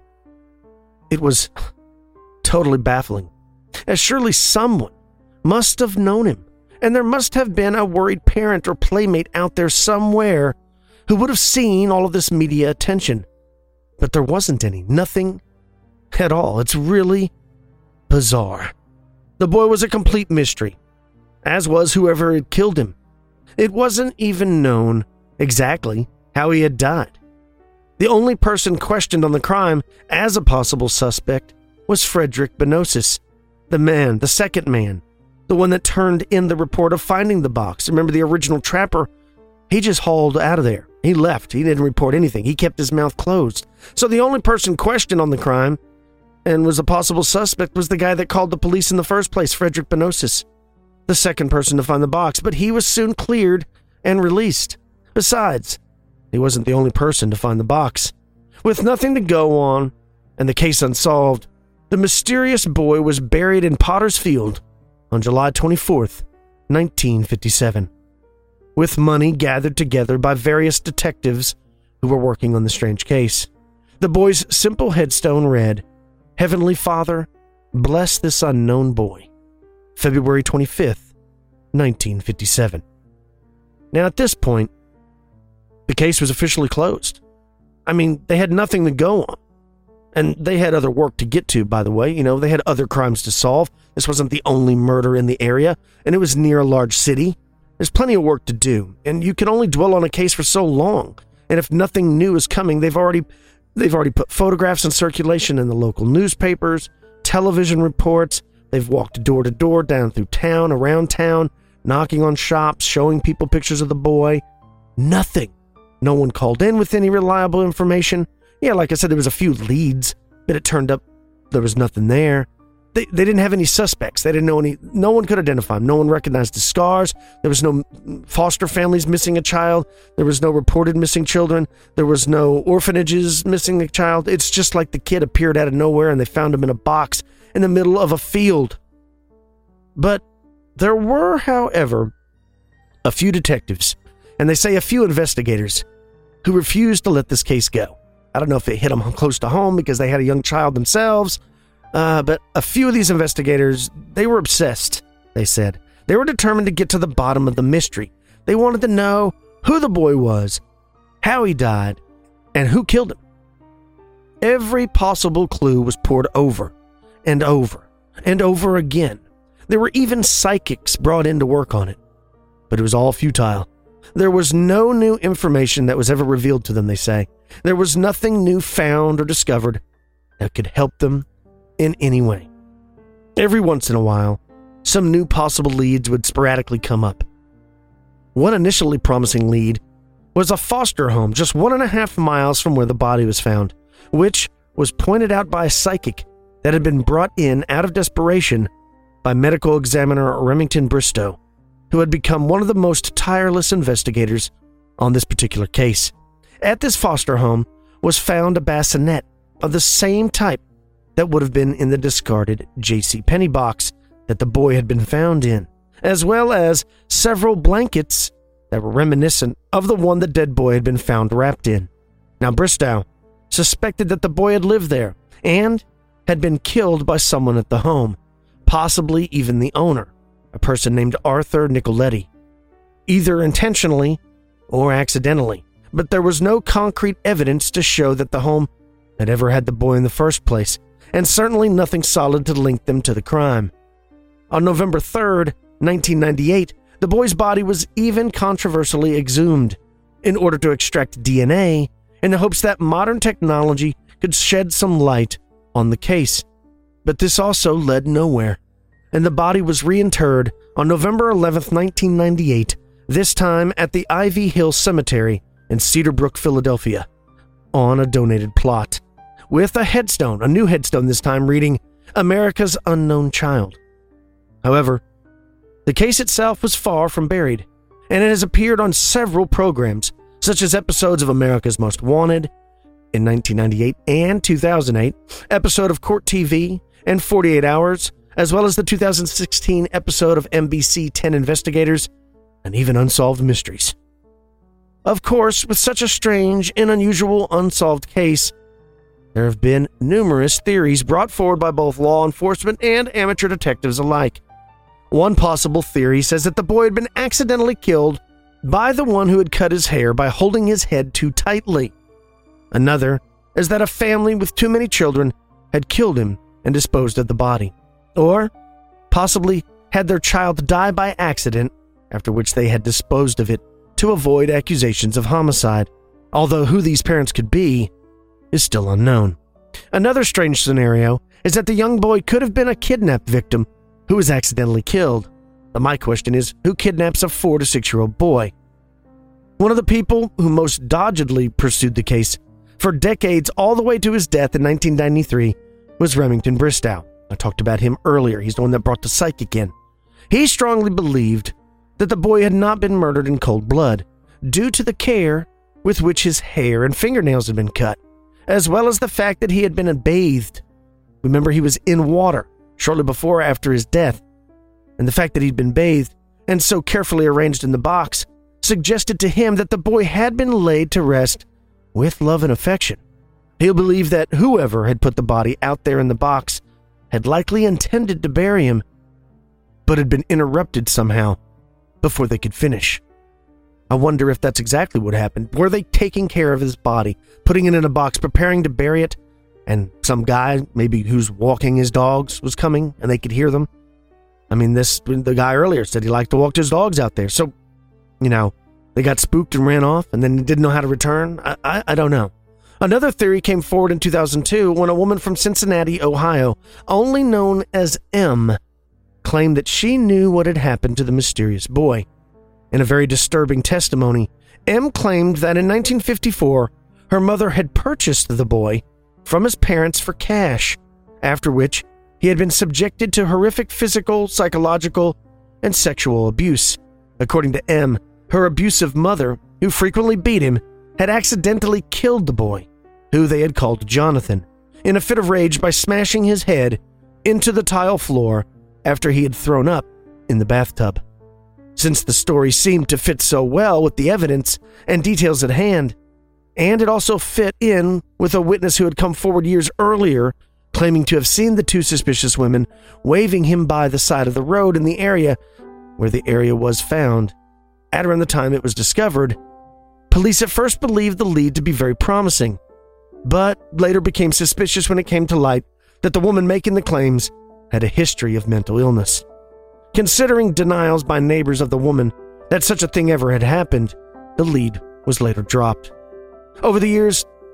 It was totally baffling, as surely someone must have known him, and there must have been a worried parent or playmate out there somewhere who would have seen all of this media attention. But there wasn't any, nothing at all. It's really bizarre. The boy was a complete mystery, as was whoever had killed him. It wasn't even known exactly how he had died. The only person questioned on the crime as a possible suspect was Frederick Benosis, the second man, the one that turned in the report of finding the box. Remember, the original trapper, he just hauled out of there. He left. He didn't report anything. He kept his mouth closed. So the only person questioned on the crime and was a possible suspect was the guy that called the police in the first place, Frederick Benosis, the second person to find the box, but he was soon cleared and released. Besides, he wasn't the only person to find the box. With nothing to go on and the case unsolved, the mysterious boy was buried in Potter's Field on July 24th, 1957, with money gathered together by various detectives who were working on the strange case. The boy's simple headstone read, "Heavenly Father, bless this unknown boy. February 25th, 1957. Now, at this point, the case was officially closed. I mean, they had nothing to go on. And they had other work to get to, by the way. They had other crimes to solve. This wasn't the only murder in the area, and it was near a large city. There's plenty of work to do, and you can only dwell on a case for so long. And if nothing new is coming, they've already put photographs in circulation in the local newspapers, television reports. They've walked door to door, down through town, around town, knocking on shops, showing people pictures of the boy. Nothing. No one called in with any reliable information. Yeah, like I said, there was a few leads, but it turned up there was nothing there. They didn't have any suspects. They didn't know any. No one could identify him. No one recognized the scars. There was no foster families missing a child. There was no reported missing children. There was no orphanages missing a child. It's just like the kid appeared out of nowhere and they found him in a box in the middle of a field. But there were, however, a few detectives, and they say a few investigators, who refused to let this case go. I don't know if it hit them close to home because they had a young child themselves, but a few of these investigators, they were obsessed, they said. They were determined to get to the bottom of the mystery. They wanted to know who the boy was, how he died, and who killed him. Every possible clue was poured over and over and over again. There were even psychics brought in to work on it, but it was all futile. There was no new information that was ever revealed to them, they say. there was nothing new found or discovered that could help them in any way. Every once in a while, some new possible leads would sporadically come up. One initially promising lead was a foster home just 1.5 miles from where the body was found, which was pointed out by a psychic that had been brought in out of desperation by medical examiner Remington Bristow, who had become one of the most tireless investigators on this particular case. At this foster home was found a bassinet of the same type that would have been in the discarded JCPenney box that the boy had been found in, as well as several blankets that were reminiscent of the one the dead boy had been found wrapped in. Now, Bristow suspected that the boy had lived there and had been killed by someone at the home, possibly even the owner, a person named Arthur Nicoletti, either intentionally or accidentally, but there was no concrete evidence to show that the home had ever had the boy in the first place, and certainly nothing solid to link them to the crime. On November 3rd, 1998, the boy's body was even controversially exhumed in order to extract DNA in the hopes that modern technology could shed some light on the case. But this also led nowhere, and the body was reinterred on November 11th, 1998, this time at the Ivy Hill Cemetery in Cedar Brook, Philadelphia, on a donated plot, with a new headstone this time reading, America's Unknown Child. However, the case itself was far from buried, and it has appeared on several programs, such as episodes of America's Most Wanted in 1998 and 2008, episode of Court TV, and 48 Hours, as well as the 2016 episode of NBC 10 Investigators, and even Unsolved Mysteries. Of course, with such a strange and unusual unsolved case, there have been numerous theories brought forward by both law enforcement and amateur detectives alike. One possible theory says that the boy had been accidentally killed by the one who had cut his hair by holding his head too tightly. Another is that a family with too many children had killed him and disposed of the body, or possibly had their child die by accident, after which they had disposed of it to avoid accusations of homicide, although who these parents could be is still unknown. Another strange scenario is that the young boy could have been a kidnapped victim who was accidentally killed. But my question is, who kidnaps a 4 to 6-year-old boy? One of the people who most doggedly pursued the case for decades all the way to his death in 1993 was Remington Bristow. I talked about him earlier. He's the one that brought the psychic in. He strongly believed that the boy had not been murdered in cold blood due to the care with which his hair and fingernails had been cut, as well as the fact that he had been bathed. Remember, he was in water shortly before or after his death, and the fact that he'd been bathed and so carefully arranged in the box suggested to him that the boy had been laid to rest with love and affection. He'll believe that whoever had put the body out there in the box had likely intended to bury him, but had been interrupted somehow before they could finish. I wonder if that's exactly what happened. Were they taking care of his body, putting it in a box, preparing to bury it, and some guy, maybe who's walking his dogs, was coming and they could hear them? I mean, the guy earlier said he liked to walk his dogs out there. So, they got spooked and ran off and then didn't know how to return. I don't know. Another theory came forward in 2002 when a woman from Cincinnati, Ohio, only known as M, claimed that she knew what had happened to the mysterious boy. In a very disturbing testimony, M claimed that in 1954, her mother had purchased the boy from his parents for cash, after which he had been subjected to horrific physical, psychological, and sexual abuse. According to M, her abusive mother, who frequently beat him, had accidentally killed the boy, who they had called Jonathan, in a fit of rage by smashing his head into the tile floor after he had thrown up in the bathtub. Since the story seemed to fit so well with the evidence and details at hand, and it also fit in with a witness who had come forward years earlier claiming to have seen the two suspicious women waving him by the side of the road in the area where the area was found at around the time it was discovered, police at first believed the lead to be very promising, but later became suspicious when it came to light that the woman making the claims had a history of mental illness. Considering denials by neighbors of the woman that such a thing ever had happened, the lead was later dropped. Over the years,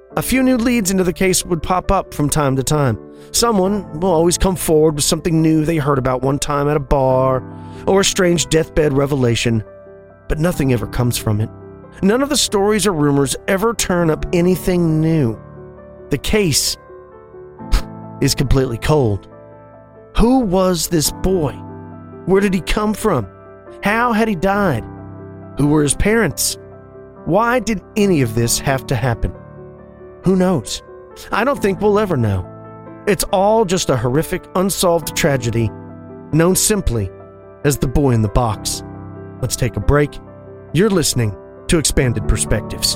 A few new leads into the case would pop up from time to time. Someone will always come forward with something new they heard about one time at a bar, or a strange deathbed revelation, but nothing ever comes from it. None of the stories or rumors ever turn up anything new. The case is completely cold. Who was this boy? Where did he come from? How had he died? Who were his parents? Why did any of this have to happen? Who knows? I don't think we'll ever know. It's all just a horrific, unsolved tragedy known simply as the boy in the box. Let's take a break. You're listening to Expanded Perspectives.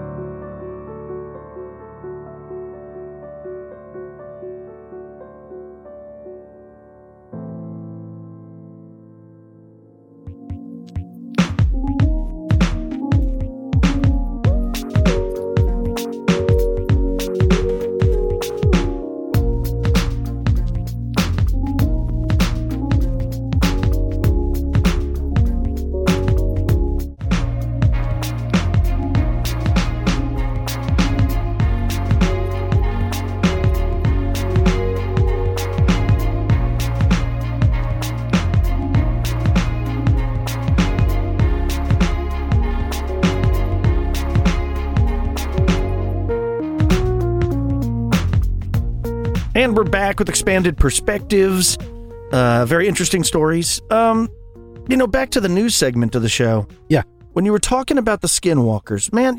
And we're back with Expanded Perspectives. Very interesting stories. Back to the news segment of the show. Yeah. When you were talking about the skinwalkers, man,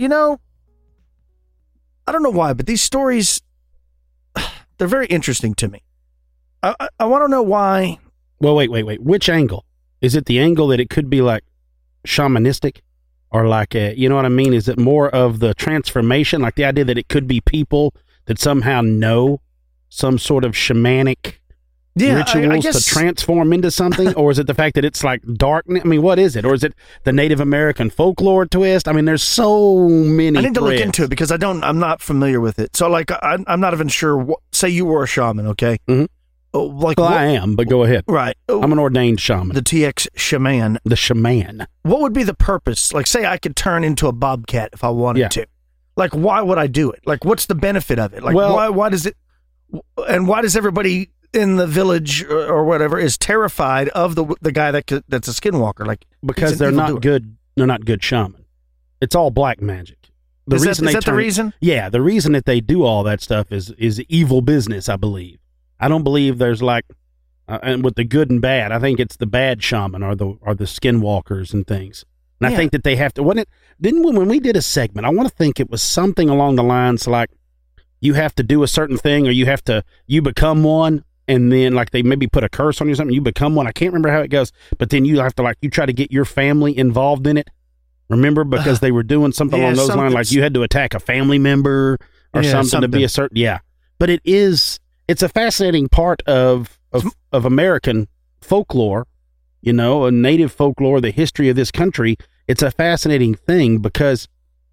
I don't know why, but these stories, they're very interesting to me. I want to know why. Well, wait. Which angle? Is it the angle that it could be like shamanistic? Or like, you know what I mean? Is it more of the transformation? Like the idea that it could be people that somehow know some sort of shamanic rituals I guess, to transform into something? Or is it the fact that it's like darkness? I mean, what is it? Or is it the Native American folklore twist? I mean, there's so many I need to threads. look into it because I'm not familiar with it. So like, I'm not even sure say you were a shaman, okay? Mm-hmm. I am, but go ahead. Right. I'm an ordained shaman. The TX shaman. The shaman. What would be the purpose? Like, say I could turn into a bobcat if I wanted to. Like, why would I do it? Like, what's the benefit of it? Like, why does it... And why does everybody in the village or whatever is terrified of the guy that's a skinwalker? Like, because they're not good. They're not good shaman. It's all black magic. Is that the reason? Yeah, the reason that they do all that stuff is evil business. I believe. I don't believe there's like, and with the good and bad. I think it's the bad shaman or the skinwalkers and things. And I think that they have to. When we did a segment, I want to think it was something along the lines like, you have to do a certain thing, or you become one, and then like they maybe put a curse on you or something, you become one. I can't remember how it goes, but then you have to you try to get your family involved in it. Remember, because they were doing something along those lines, like you had to attack a family member or something to be a certain, But it's a fascinating part of American folklore, a native folklore, the history of this country. It's a fascinating thing because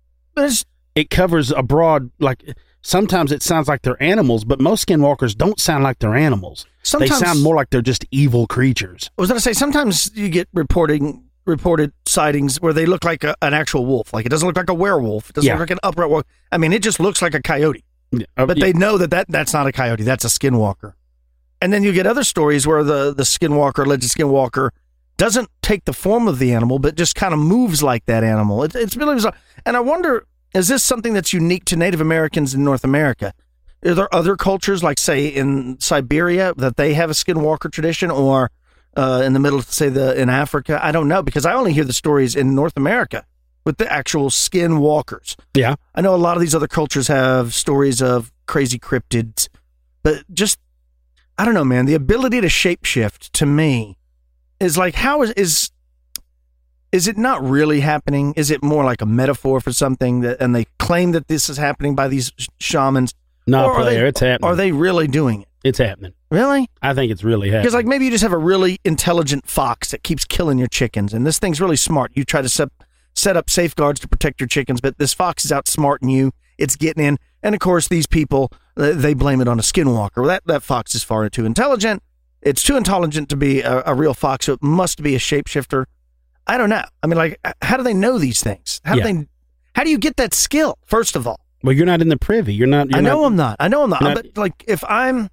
it covers a broad, sometimes it sounds like they're animals, but most skinwalkers don't sound like they're animals. Sometimes, they sound more like they're just evil creatures. I was going to say, sometimes you get reported sightings where they look like an actual wolf. Like, it doesn't look like a werewolf. It doesn't look like an upright wolf. I mean, it just looks like a coyote. But they know that's not a coyote. That's a skinwalker. And then you get other stories where the skinwalker, alleged skinwalker, doesn't take the form of the animal, but just kind of moves like that animal. It's really bizarre. And I wonder... is this something that's unique to Native Americans in North America? Are there other cultures, like, say, in Siberia, that they have a skinwalker tradition, or in the middle, say, in Africa? I don't know, because I only hear the stories in North America with the actual skinwalkers. Yeah. I know a lot of these other cultures have stories of crazy cryptids, but just, I don't know, man. The ability to shapeshift, to me, is like, how is it not really happening? Is it more like a metaphor for something and they claim that this is happening by these shamans? No, player, it's happening. Are they really doing it? It's happening. Really? I think it's really happening. Because like maybe you just have a really intelligent fox that keeps killing your chickens, and this thing's really smart. You try to set up safeguards to protect your chickens, but this fox is outsmarting you. It's getting in. And of course, these people, they blame it on a skinwalker. Well, that fox is far too intelligent. It's too intelligent to be a real fox, so it must be a shapeshifter. I don't know. I mean, like, how do they know these things? How do you get that skill, first of all? Well, you're not in the privy. I know I'm not. But like, if I'm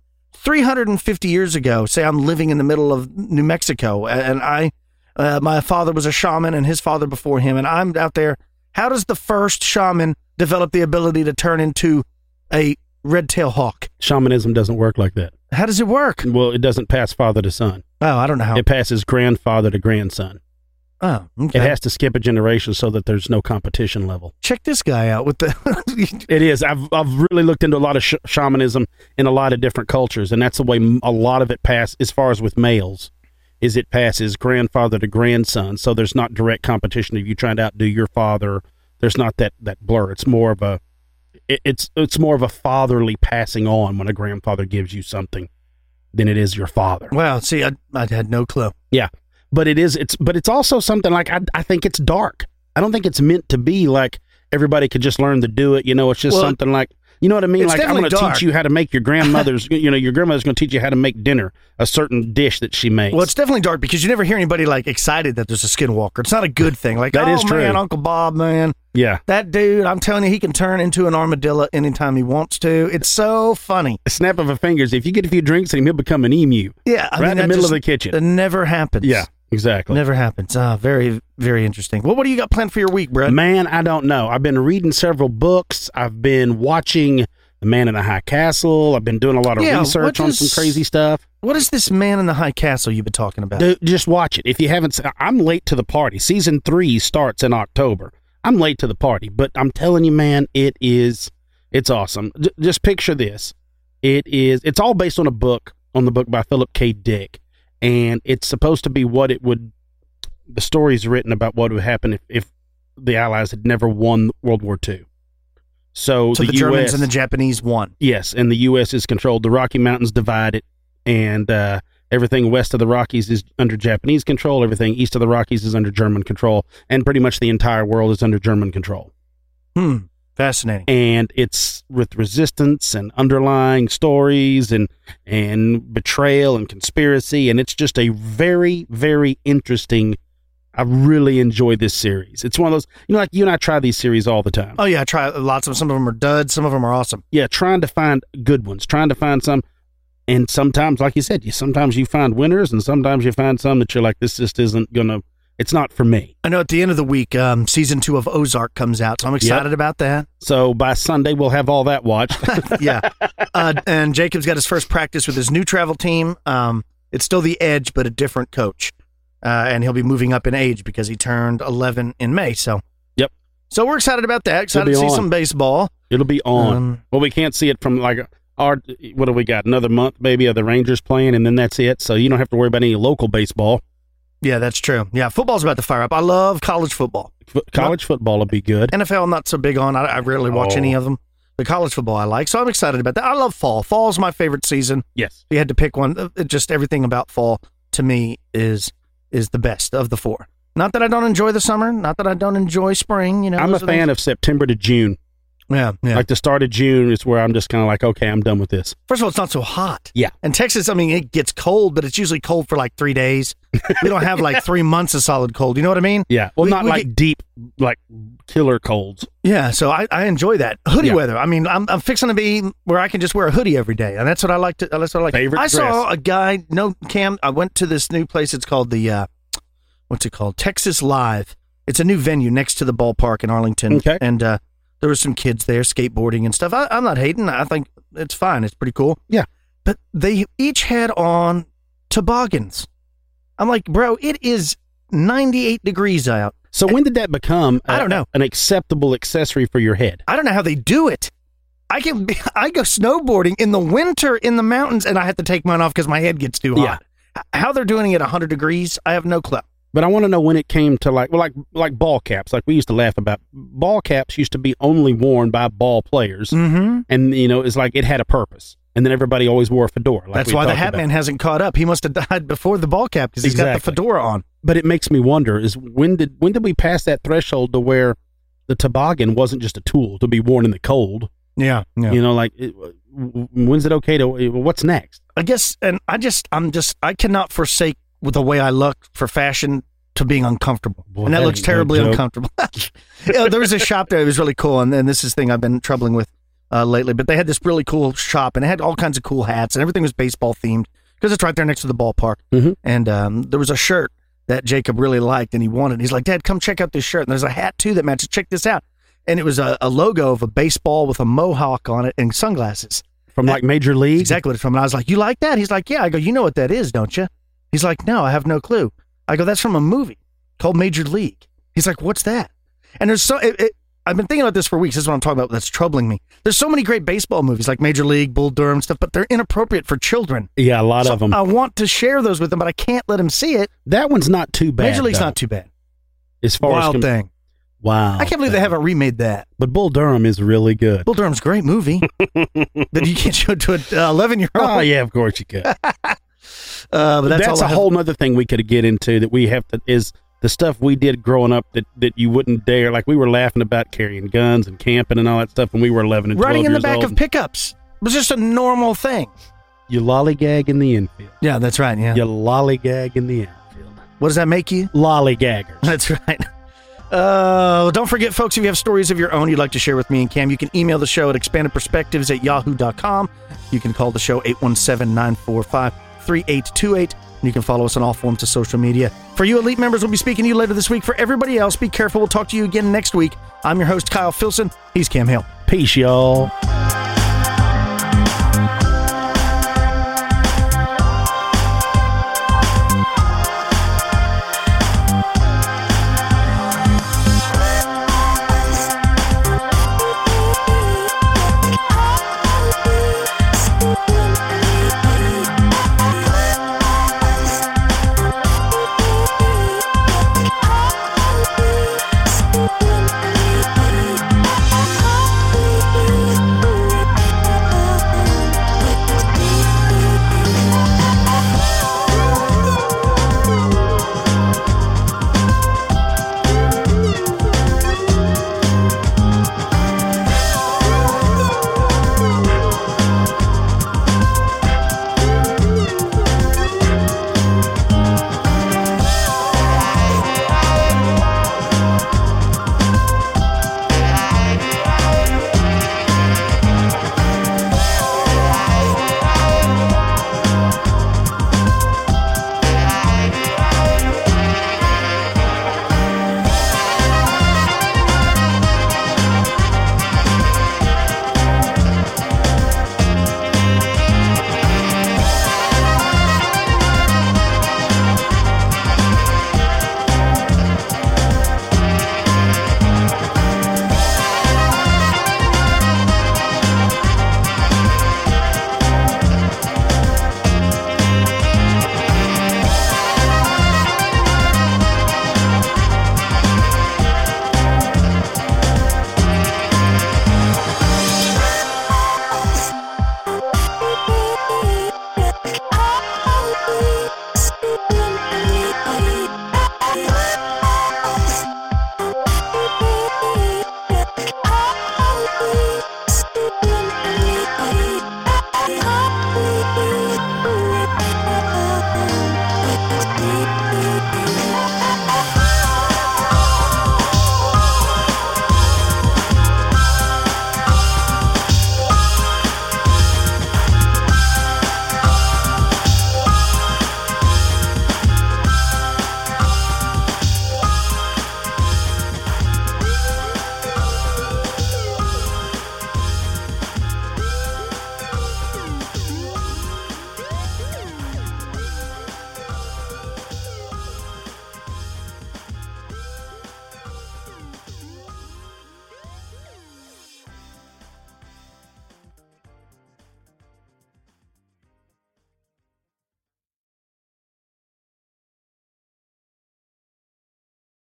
350 years ago, say I'm living in the middle of New Mexico, and my father was a shaman and his father before him, and I'm out there, how does the first shaman develop the ability to turn into a red-tailed hawk? Shamanism doesn't work like that. How does it work? Well, it doesn't pass father to son. Oh, I don't know how. It passes grandfather to grandson. Oh, okay. It has to skip a generation so that there's no competition level. Check this guy out with the... It is. I've really looked into a lot of shamanism in a lot of different cultures, and that's the way a lot of it passes, as far as with males, is it passes grandfather to grandson, so there's not direct competition of you trying to outdo your father. There's not that blur. It's more of a... It's more of a fatherly passing on when a grandfather gives you something than it is your father. Well, see, I had no clue. Yeah. But it's also something like, I think it's dark. I don't think it's meant to be like everybody could just learn to do it. It's just something like, you know what I mean? Like, I'm going to teach you how to make your grandmother's, your grandmother's going to teach you how to make dinner, a certain dish that she makes. Well, it's definitely dark because you never hear anybody like excited that there's a skinwalker. It's not a good thing. Like, that is true. Man, Uncle Bob, man. Yeah. That dude, I'm telling you, he can turn into an armadillo anytime he wants to. It's so funny. A snap of a fingers. If you get a few drinks in him, he'll become an emu. Yeah. Right in the middle of the kitchen. That never happens. Yeah. Exactly. Never happens. Very, very interesting. Well, what do you got planned for your week, Brett? Man, I don't know. I've been reading several books. I've been watching The Man in the High Castle. I've been doing a lot of research on some crazy stuff. What is this Man in the High Castle you've been talking about? Dude, just watch it. If you haven't, I'm late to the party. Season 3 starts in October. I'm late to the party, but I'm telling you, man, it's awesome. Just picture this. It's all based on the book by Philip K. Dick. And it's supposed to be the story's written about what would happen if the Allies had never won World War II. So the Germans and the Japanese won. Yes, and the U.S. is controlled. The Rocky Mountains divided, and everything west of the Rockies is under Japanese control. Everything east of the Rockies is under German control, and pretty much the entire world is under German control. Fascinating. And it's with resistance and underlying stories and betrayal and conspiracy, and it's just a very, very interesting. I really enjoy this series. It's one of those, like you and I try these series all the time. Oh yeah, I try lots of them. Some of them are duds, some of them are awesome. Yeah, trying to find good ones, trying to find some, and sometimes, like you said, sometimes you find winners, and sometimes you find some that you're like, this just isn't gonna. It's not for me. I know at the end of the week, season 2 of Ozark comes out, so I'm excited about that. So by Sunday, we'll have all that watched. Yeah. And Jacob's got his first practice with his new travel team. It's still the Edge, but a different coach. And he'll be moving up in age because he turned 11 in May. So, yep. So we're excited about that. Excited to see some baseball. It'll be on. Well, we can't see it from what do we got? Another month maybe of the Rangers playing, and then that's it. So you don't have to worry about any local baseball. Yeah, that's true. Yeah, football's about to fire up. I love college football. College football will be good. NFL, I'm not so big on. I rarely watch any of them. The college football I like, so I'm excited about that. I love fall. Fall's my favorite season. Yes. If you had to pick one, just everything about fall to me is the best of the 4. Not that I don't enjoy the summer, not that I don't enjoy spring. I'm a fan of September to June. Yeah. Like the start of June is where I'm just kind of like, okay, I'm done with this. First of all, it's not so hot. Yeah. And Texas, I mean, it gets cold, but it's usually cold for like 3 days. We don't have like 3 months of solid cold. You know what I mean? Yeah. Well, not like deep, like killer colds. Yeah. So I enjoy that. Hoodie weather. I mean, I'm fixing to be where I can just wear a hoodie every day. And that's what I like to, that's what I like. Favorite dress. Saw a guy, Cam, I went to this new place. It's called what's it called? Texas Live. It's a new venue next to the ballpark in Arlington. Okay. And, there were some kids there skateboarding and stuff. I'm not hating. I think it's fine. It's pretty cool. Yeah. But they each had on toboggans. I'm like, bro, it is 98 degrees out. So when did that become I don't know. An acceptable accessory for your head? I don't know how they do it. I go snowboarding in the winter in the mountains, and I have to take mine off because my head gets too hot. How they're doing it at 100 degrees, I have no clue. But I want to know when it came to like ball caps. Like we used to laugh about ball caps used to be only worn by ball players. Mm-hmm. And, it's like it had a purpose. And then everybody always wore a fedora. Like that's why the Hat Man hasn't caught up. He must have died before the ball cap because he's got the fedora on. But it makes me wonder is when did we pass that threshold to where the toboggan wasn't just a tool to be worn in the cold? Yeah. When's it okay to, what's next? I guess, and I cannot forsake with the way I look for fashion to being uncomfortable. Boy, and that looks terribly uncomfortable. There was a shop there. It was really cool. And this is the thing I've been troubling with lately. But they had this really cool shop, and it had all kinds of cool hats, and everything was baseball themed because it's right there next to the ballpark. Mm-hmm. And there was a shirt that Jacob really liked, and he wanted. He's like, Dad, come check out this shirt. And there's a hat, too, that matches. Check this out. And it was a logo of a baseball with a mohawk on it and sunglasses. From like Major League? Exactly what it's from. And I was like, you like that? He's like, yeah. I go, you know what that is, don't you? He's like, no, I have no clue. I go, that's from a movie called Major League. He's like, what's that? And there's I've been thinking about this for weeks. This is what I'm talking about. That's troubling me. There's so many great baseball movies like Major League, Bull Durham stuff, but they're inappropriate for children. Yeah, a lot of them. I want to share those with them, but I can't let them see it. That one's not too bad. Major League's not too bad. As far Wild as Thing. Wow. I can't believe they haven't remade that. But Bull Durham is really good. Bull Durham's a great movie that you can't show to an 11-year-old. Oh, yeah, of course you could. But that's a whole nother thing we could get into that we have to is the stuff we did growing up that you wouldn't dare. Like we were laughing about carrying guns and camping and all that stuff when we were 11 and 12 riding in the years back old. of pickups. It was just a normal thing. You lollygag in the infield. Yeah, that's right. Yeah. You lollygag in the outfield. What does that make you? Lollygaggers. That's right. Don't forget, folks, if you have stories of your own you'd like to share with me and Cam, you can email the show at expandedperspectives@yahoo.com. You can call the show 817-945-3828. And you can follow us on all forms of social media. For you elite members, we'll be speaking to you later this week. For everybody else, be careful. We'll talk to you again next week. I'm your host, Kyle Filson. He's Cam Hale. Peace, y'all.